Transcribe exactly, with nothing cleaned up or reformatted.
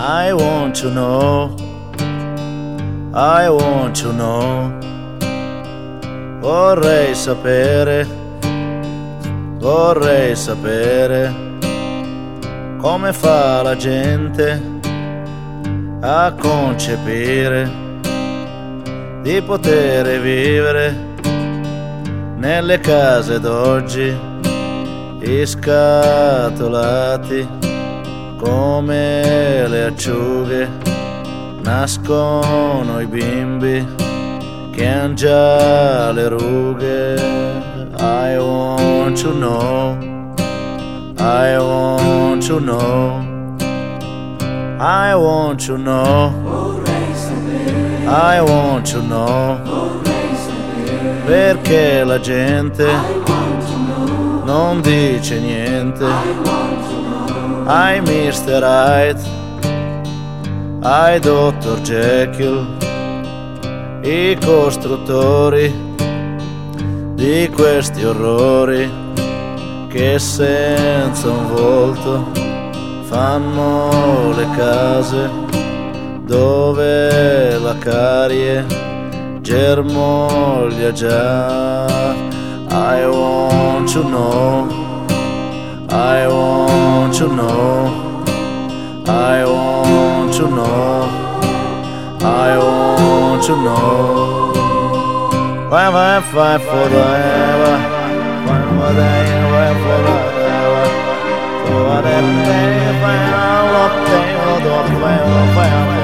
I want to know, I want to know. Vorrei sapere, vorrei sapere come fa la gente a concepire di poter vivere nelle case d'oggi, iscatolati come le acciughe. Nascono i bimbi che han già le rughe. I want to know, I want to know, I want to know, I want to know, perché la gente non dice niente. I mister Hyde, I dottor Jekyll, i costruttori di questi orrori che senza un volto fanno le case dove la carie germoglia già. I want to know, I want to know, I want to know, I want to know. Why am I fight for the ever? Why am I dying? Why for the ever? So what am I? Why am I? What am I? What am I?